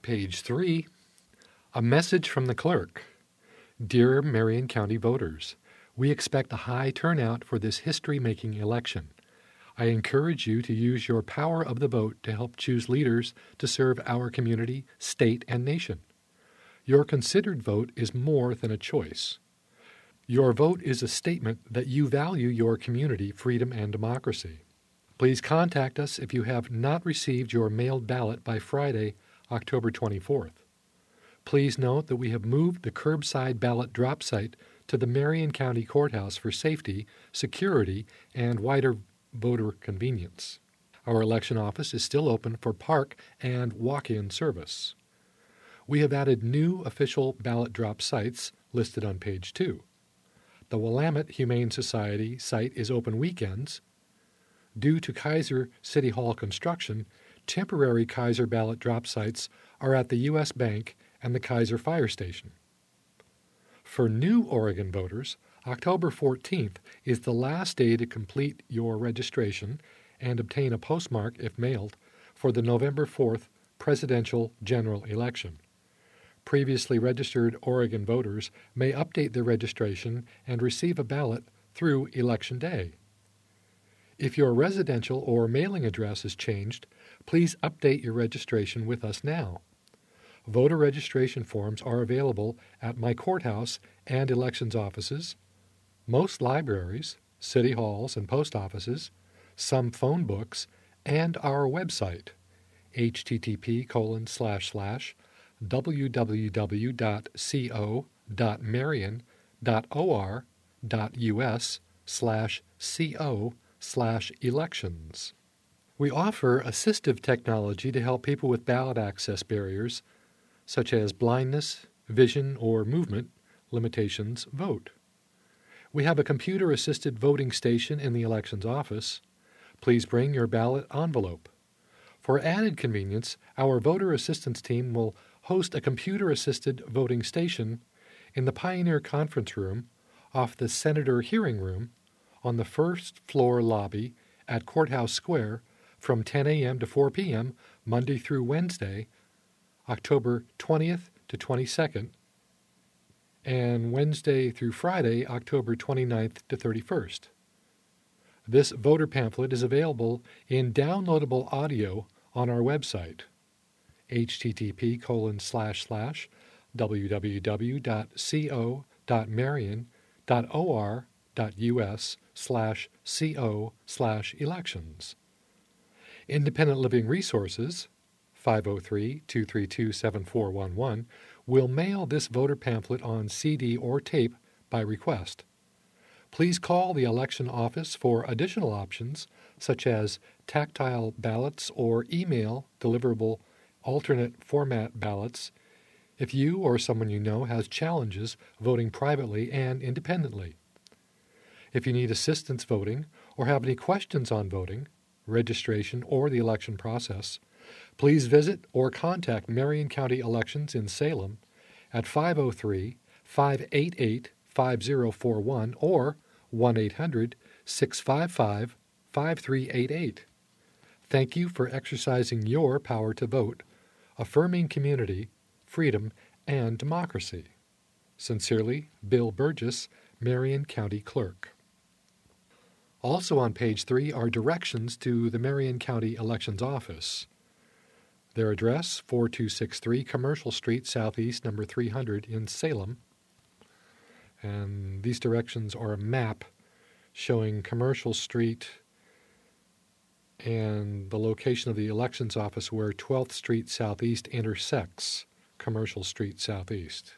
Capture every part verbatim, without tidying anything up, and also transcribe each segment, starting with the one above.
Page three, a message from the clerk. Dear Marion County voters, we expect a high turnout for this history-making election. I encourage you to use your power of the vote to help choose leaders to serve our community, state, and nation. Your considered vote is more than a choice. Your vote is a statement that you value your community, freedom, and democracy. Please contact us if you have not received your mailed ballot by Friday, October twenty-fourth. Please note that we have moved the curbside ballot drop site to the Marion County Courthouse for safety, security, and wider voter convenience. Our election office is still open for park and walk-in service. We have added new official ballot drop sites listed on page two. The Willamette Humane Society site is open weekends. Due to Kaiser City Hall construction, temporary Kaiser ballot drop sites are at the U S Bank and the Kaiser Fire Station. For new Oregon voters, October fourteenth is the last day to complete your registration and obtain a postmark, if mailed, for the November fourth presidential general election. Previously registered Oregon voters may update their registration and receive a ballot through Election Day. If your residential or mailing address is changed, please update your registration with us now. Voter registration forms are available at my courthouse and elections offices, most libraries, city halls and post offices, some phone books, and our website, http colon slash slash www.co.marion.or.us slash co slash elections. We offer assistive technology to help people with ballot access barriers, such as blindness, vision, or movement limitations, vote. We have a computer-assisted voting station in the elections office. Please bring your ballot envelope. For added convenience, our voter assistance team will host a computer-assisted voting station in the Pioneer Conference Room off the Senator Hearing Room on the first floor lobby at Courthouse Square from ten a.m. to four p.m. Monday through Wednesday, October twentieth to twenty-second, and Wednesday through Friday, October twenty-ninth to thirty-first. This voter pamphlet is available in downloadable audio on our website, http colon slash slash www.co.marion.or.us slash co slash elections. Independent Living Resources, five oh three, two three two, seven four one one, will mail this voter pamphlet on C D or tape by request. Please call the election office for additional options, such as tactile ballots or email deliverable alternate format ballots, if you or someone you know has challenges voting privately and independently. If you need assistance voting or have any questions on voting, registration, or the election process, please visit or contact Marion County Elections in Salem at five oh three, five eight eight, five oh four one or one eight hundred, six five five, five three eight eight. Thank you for exercising your power to vote, affirming community, freedom, and democracy. Sincerely, Bill Burgess, Marion County Clerk. Also on page three are directions to the Marion County Elections Office. Their address, four two six three Commercial Street Southeast, number three hundred in Salem. And these directions are a map showing Commercial Street and the location of the elections office where twelfth Street Southeast intersects Commercial Street Southeast.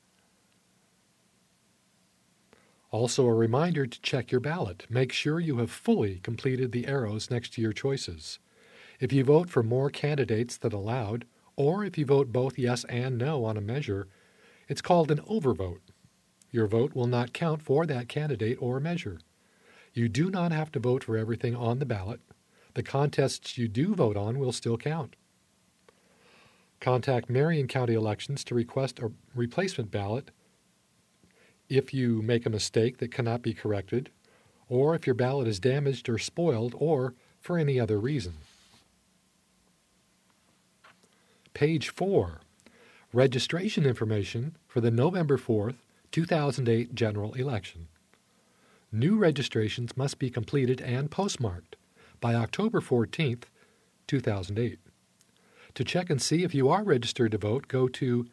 Also a reminder to check your ballot. Make sure you have fully completed the arrows next to your choices. If you vote for more candidates than allowed, or if you vote both yes and no on a measure, it's called an overvote. Your vote will not count for that candidate or measure. You do not have to vote for everything on the ballot. The contests you do vote on will still count. Contact Marion County Elections to request a replacement ballot if you make a mistake that cannot be corrected, or if your ballot is damaged or spoiled, or for any other reason. Page four, registration information for the November fourth, two thousand eight general election. New registrations must be completed and postmarked by October fourteenth, two thousand eight. To check and see if you are registered to vote, go to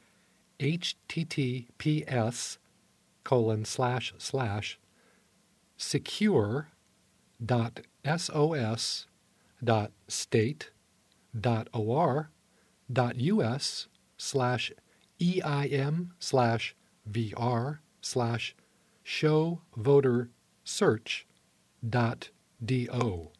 https colon slash slash secure dot sos dot state dot or dot us slash eim slash vr slash show voter search dot do.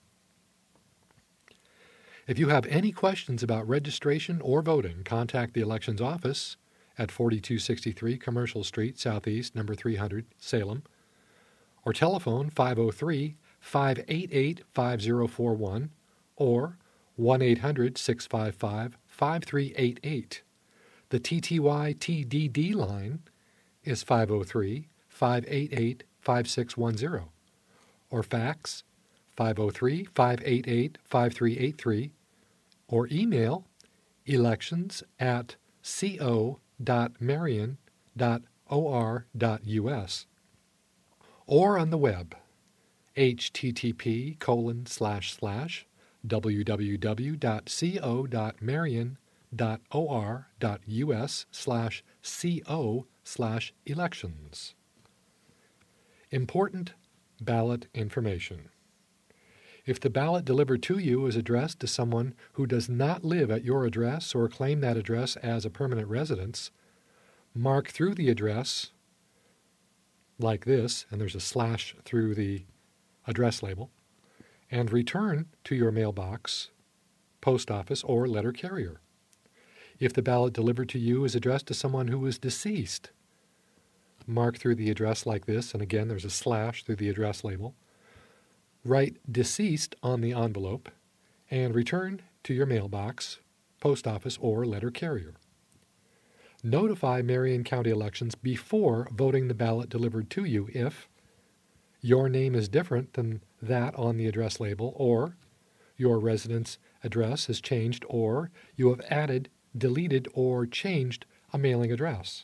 If you have any questions about registration or voting, contact the Elections Office at forty-two sixty-three Commercial Street, Southeast, number three hundred, Salem, or telephone five oh three, five eight eight, five oh four one or one eight hundred, six five five, five three eight eight. The T T Y T D D line is five oh three, five eight eight, five six one zero, or fax five oh three, five eight eight, five three eight three, or email elections at co dot marion dot or dot us, or on the web http colon slash slash www dot co dot marion dot or dot us slash co slash elections. Important ballot information. If the ballot delivered to you is addressed to someone who does not live at your address or claim that address as a permanent residence, mark through the address like this, and there's a slash through the address label, and return to your mailbox, post office, or letter carrier. If the ballot delivered to you is addressed to someone who is deceased, mark through the address like this, and again there's a slash through the address label. Write deceased on the envelope and return to your mailbox, post office, or letter carrier. Notify Marion County Elections before voting the ballot delivered to you if your name is different than that on the address label, or your residence address has changed, or you have added, deleted, or changed a mailing address.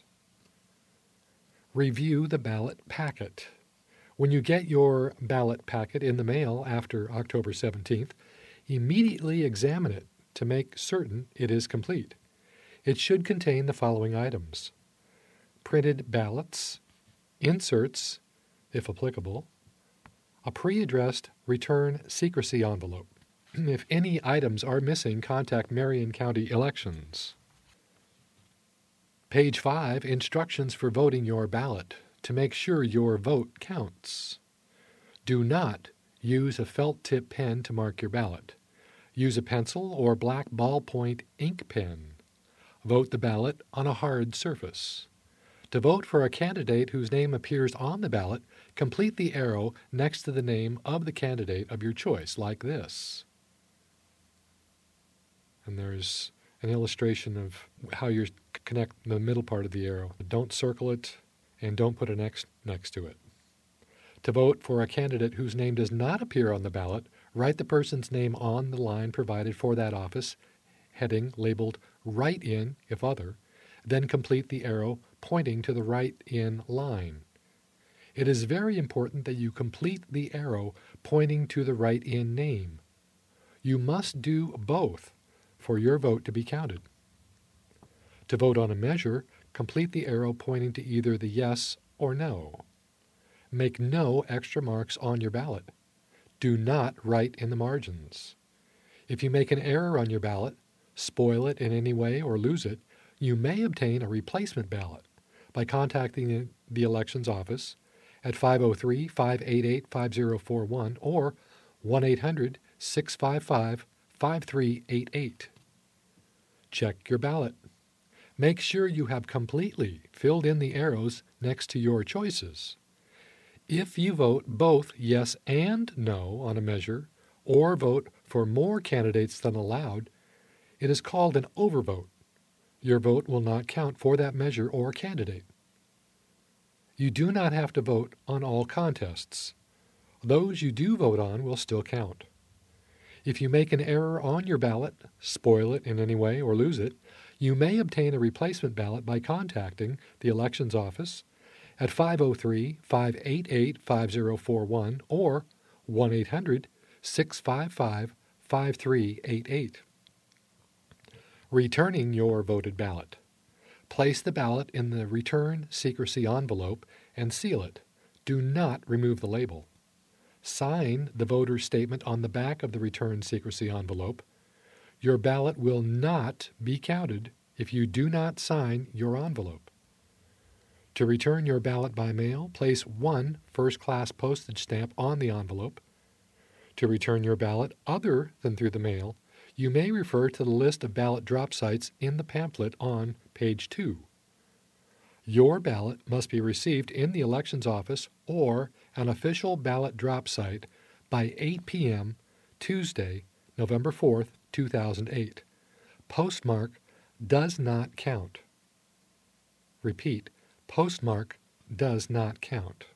Review the ballot packet. When you get your ballot packet in the mail after October seventeenth, immediately examine it to make certain it is complete. It should contain the following items: printed ballots, inserts, if applicable, a pre-addressed return secrecy envelope. If any items are missing, contact Marion County Elections. Page five, instructions for voting your ballot. To make sure your vote counts. Do not use a felt tip pen to mark your ballot. Use a pencil or black ballpoint ink pen. Vote the ballot on a hard surface. To vote for a candidate whose name appears on the ballot, complete the arrow next to the name of the candidate of your choice, like this. And there's an illustration of how you connect the middle part of the arrow. Don't circle it, and don't put an X next to it. To vote for a candidate whose name does not appear on the ballot, write the person's name on the line provided for that office, heading labeled Write-In if other, then complete the arrow pointing to the Write-In line. It is very important that you complete the arrow pointing to the Write-In name. You must do both for your vote to be counted. To vote on a measure, complete the arrow pointing to either the yes or no. Make no extra marks on your ballot. Do not write in the margins. If you make an error on your ballot, spoil it in any way, or lose it, you may obtain a replacement ballot by contacting the Elections Office at five oh three, five eight eight, five oh four one or one eight hundred, six five five, five three eight eight. Check your ballot. Make sure you have completely filled in the arrows next to your choices. If you vote both yes and no on a measure, or vote for more candidates than allowed, it is called an overvote. Your vote will not count for that measure or candidate. You do not have to vote on all contests. Those you do vote on will still count. If you make an error on your ballot, spoil it in any way, or lose it, You may obtain a replacement ballot by contacting the Elections Office at five oh three, five eight eight, five oh four one or one eight hundred, six five five, five three eight eight. Returning your voted ballot. Place the ballot in the return secrecy envelope and seal it. Do not remove the label. Sign the voter's statement on the back of the return secrecy envelope. Your ballot will not be counted if you do not sign your envelope. To return your ballot by mail, place one first-class postage stamp on the envelope. To return your ballot other than through the mail, you may refer to the list of ballot drop sites in the pamphlet on page two. Your ballot must be received in the Elections Office or an official ballot drop site by eight p.m. Tuesday, November fourth, two thousand eight. Postmark does not count. Repeat, postmark does not count.